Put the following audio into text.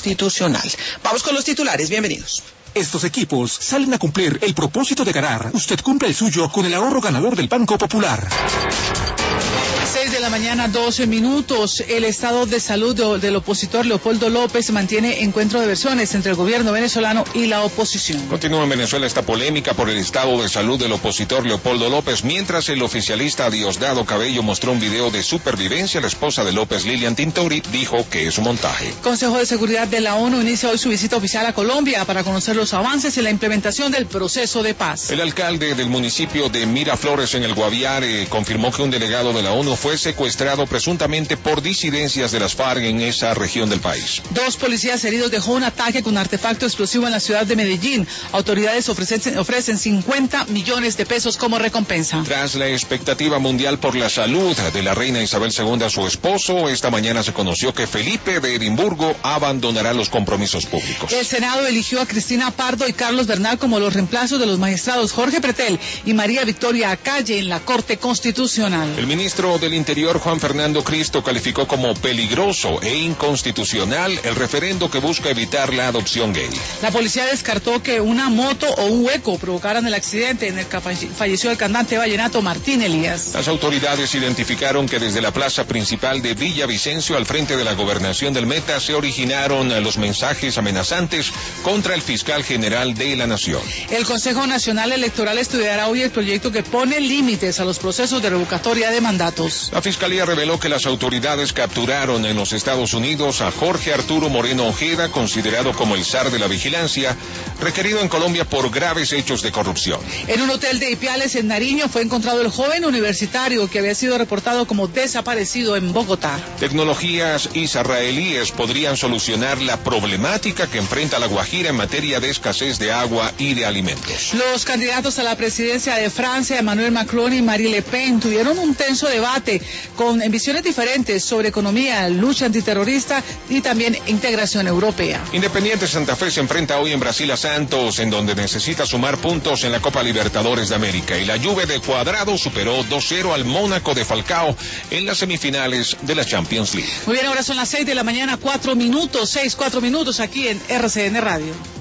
Constitucional. Vamos con los titulares, bienvenidos. Estos equipos salen a cumplir el propósito de ganar. Usted cumple el suyo con el ahorro ganador del Banco Popular. 6 de la mañana, 12 minutos. El estado de salud del opositor Leopoldo López mantiene encuentro de versiones entre el gobierno venezolano y la oposición. Continúa en Venezuela esta polémica por el estado de salud del opositor Leopoldo López, mientras el oficialista Diosdado Cabello mostró un video de supervivencia. La esposa de López, Lilian Tintori, dijo que es un montaje. Consejo de Seguridad de la ONU inicia hoy su visita oficial a Colombia para conocer los avances en la implementación del proceso de paz. El alcalde del municipio de Miraflores en el Guaviare confirmó que un delegado de la ONU fue secuestrado presuntamente por disidencias de las FARC en esa región del país. 2 policías heridos dejó un ataque con artefacto explosivo en la ciudad de Medellín. Autoridades ofrecen 50 millones de pesos como recompensa. Tras la expectativa mundial por la salud de la reina Isabel II, su esposo, esta mañana se conoció que Felipe de Edimburgo abandonará los compromisos públicos. El Senado eligió a Cristina Pardo y Carlos Bernal como los reemplazos de los magistrados Jorge Pretel y María Victoria Acalle en la Corte Constitucional. El ministro del Interior, Juan Fernando Cristo, calificó como peligroso e inconstitucional el referendo que busca evitar la adopción gay. La policía descartó que una moto o un hueco provocaran el accidente en el que falleció el cantante vallenato Martín Elías. Las autoridades identificaron que desde la plaza principal de Villavicencio, al frente de la gobernación del Meta, se originaron los mensajes amenazantes contra el fiscal general de la Nación. El Consejo Nacional Electoral estudiará hoy el proyecto que pone límites a los procesos de revocatoria de mandatos. La Fiscalía reveló que las autoridades capturaron en los Estados Unidos a Jorge Arturo Moreno Ojeda, considerado como el zar de la vigilancia, requerido en Colombia por graves hechos de corrupción. En un hotel de Ipiales, en Nariño, fue encontrado el joven universitario que había sido reportado como desaparecido en Bogotá. Tecnologías israelíes podrían solucionar la problemática que enfrenta la Guajira en materia de escasez de agua y de alimentos. Los candidatos a la presidencia de Francia, Emmanuel Macron y Marine Le Pen, tuvieron un tenso debate con visiones diferentes sobre economía, lucha antiterrorista y también integración europea. Independiente Santa Fe se enfrenta hoy en Brasil a Santos, en donde necesita sumar puntos en la Copa Libertadores de América, y la Juve de Cuadrado superó 2-0 al Mónaco de Falcao en las semifinales de la Champions League. Muy bien, ahora son las 6 de la mañana, 4 minutos aquí en RCN Radio.